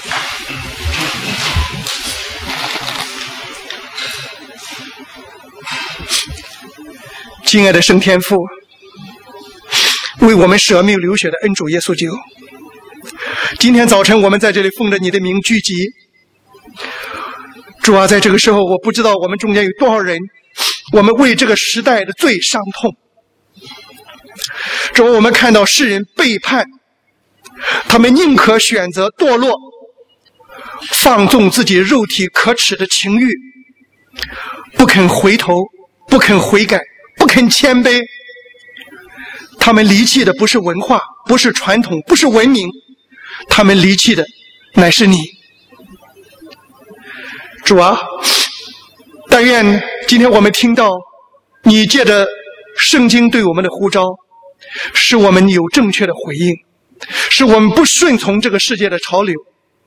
亲爱的圣天父，为我们舍命流血的恩主耶稣基督，今天早晨我们在这里奉着你的名聚集。主啊，在这个时候，我不知道我们中间有多少人，我们为这个时代的罪伤痛。主啊，我们看到世人背叛，他们宁可选择堕落，放纵自己肉体可耻的情欲，不肯回头，不肯悔改，不肯谦卑。他们离弃的不是文化，不是传统，不是文明，他们离弃的乃是你。主啊，但愿今天我们听到你借着圣经对我们的呼召，使我们有正确的回应，使我们不顺从这个世界的潮流，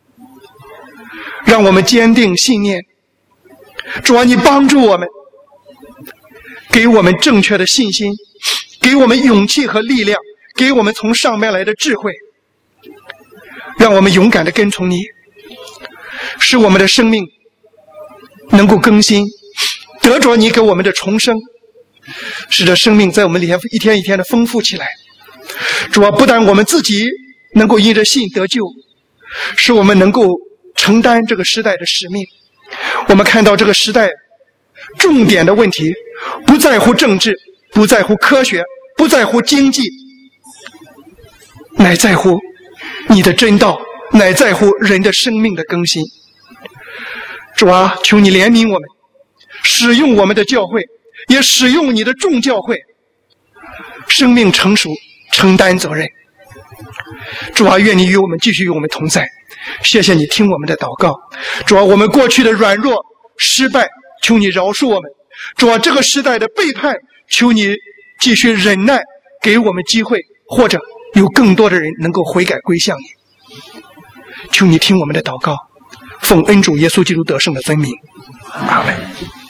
让我们坚定信念。主啊，你帮助我们，给我们正确的信心，给我们勇气和力量，给我们从上面来的智慧，让我们勇敢地跟从你，使我们的生命能够更新，得着你给我们的重生，使得生命在我们里面一天一天的丰富起来。主啊，不但我们自己能够因着信得救，使我们能够承担这个时代的使命。我们看到这个时代重点的问题不在乎政治，不在乎科学，不在乎经济，乃在乎你的真道，乃在乎人的生命的更新。主啊，求你怜悯我们，使用我们的教会，也使用你的众教会，生命成熟，承担责任。主啊，愿你与我们继续与我们同在。谢谢你听我们的祷告。主啊，我们过去的软弱失败，求你饶恕我们。主啊，这个时代的背叛，求你继续忍耐，给我们机会，或者有更多的人能够悔改归向你。求你听我们的祷告，奉恩主耶稣基督得胜的真名，阿们。